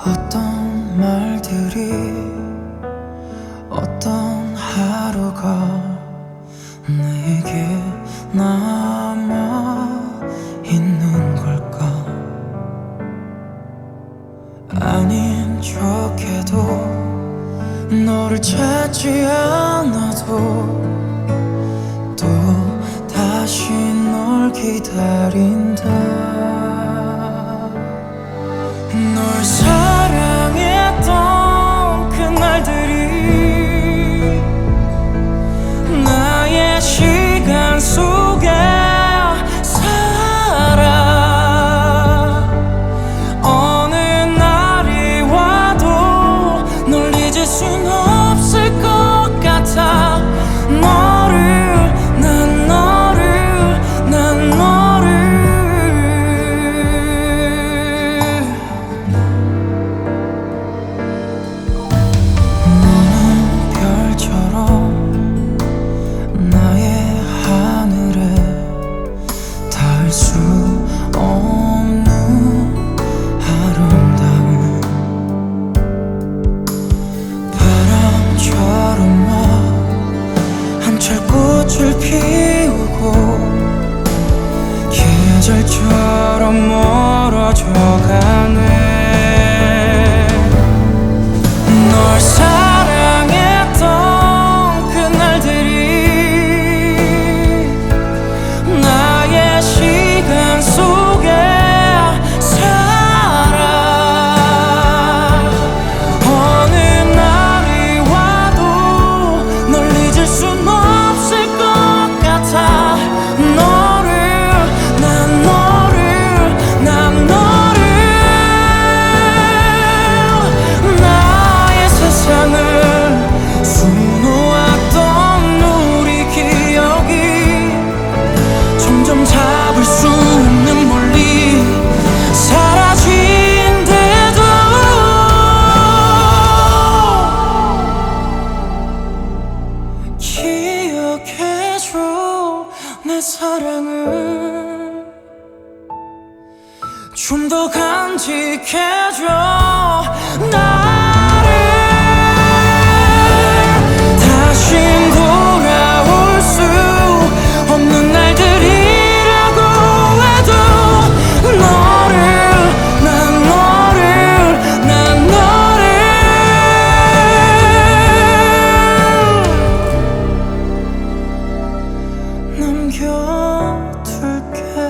어떤 말들이 어떤 하루가 내게 남아 있는 걸까? 아닌 척해도 너를 찾지 않아도 또 다시 널 기다린다. 널 사랑했던 그날들이 나의 시간 속에 살아. 어느 날이 와도 널 잊을 순 없을 것 같아. 수 없는 아름다움 바람처럼 와 한 철 꽃을 피우고 계절처럼 멀어져 가네. 널 사랑했던 그날들이 나의 시간 속에 살아. 어느 날이 와도 널 잊을 순 없을 것 같아. 난 너를 나의 세상을 수놓았던 우리 기억이 점점 잡을 수 없는 멀리 사라진대도 기억해줘. 내 사랑을 좀 더 간직해줘. 나를 다신 돌아올 수 없는 날들이라고 해도 난 너를 남겨둘게.